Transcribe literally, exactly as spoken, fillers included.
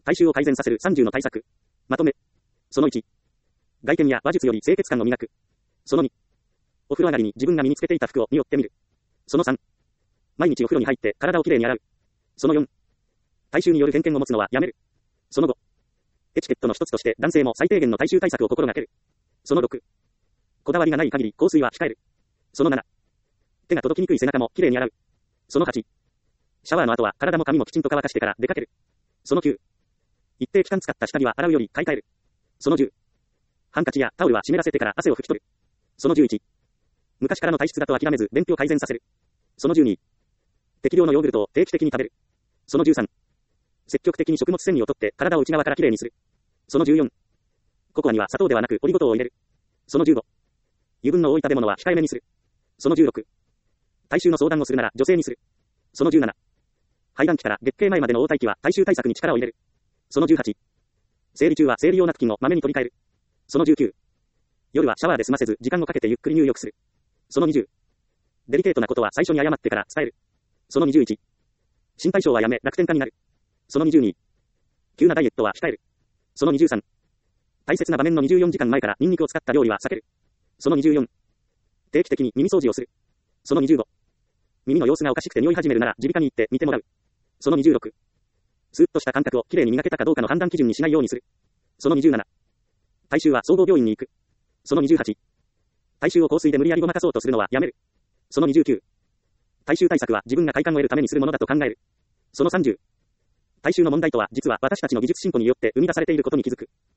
体臭を改善させるさんじゅうの対策。まとめ。そのいち。外見や話術より清潔感を磨く。そのに。お風呂上がりに自分が身につけていた服を匂ってみる。そのさん。毎日お風呂に入って体をきれいに洗う。そのよん。体臭による偏見を持つのはやめる。そのご。エチケットの一つとして男性も最低限の体臭対策を心がける。そのろく。こだわりがない限り香水は控える。そのなな。手が届きにくい背中もきれいに洗う。そのはち。シャワーの後は体も髪もきちんと乾かしてから出かける。そのきゅう。一定期間使った下着は洗うより買い替える。そのじゅう。ハンカチやタオルは湿らせてから汗を拭き取る。そのじゅういち。昔からの体質だと諦めず便秘を改善させる。そのじゅうに。適量のヨーグルトを定期的に食べる。そのじゅうさん。積極的に食物繊維を取って体を内側からきれいにする。そのじゅうよん。ココアには砂糖ではなくオリゴ糖を入れる。そのじゅうご。油分の多い食べ物は控えめにする。そのじゅうろく。体臭の相談をするなら女性にする。そのじゅうなな。排卵期から月経前までの黄体期は体臭対策に力を入れる。そのじゅうはち。生理中は生理用ナプキンをまめに取り替える。そのじゅうきゅう。夜はシャワーで済ませず時間をかけてゆっくり入浴する。そのにじゅう。デリケートなことは最初に謝ってから伝える。そのにじゅういち。身体症はやめ楽天家になる。そのにじゅうに。急なダイエットは控える。そのにじゅうさん。大切な場面のにじゅうよじかんまえからニンニクを使った料理は避ける。そのにじゅうよん。定期的に耳掃除をする。そのにじゅうご。耳の様子がおかしくて匂い始めるなら耳鼻科に行って見てもらう。そのにじゅうろく。スーッとした感覚をきれいに磨けたかどうかの判断基準にしないようにする。そのにじゅうなな。体臭は総合病院に行く。そのにじゅうはち。体臭を香水で無理やりごまかそうとするのはやめる。そのにじゅうきゅう。体臭対策は自分が快感を得るためにするものだと考える。そのさんじゅう。体臭の問題とは実は私たちの技術進歩によって生み出されていることに気づく。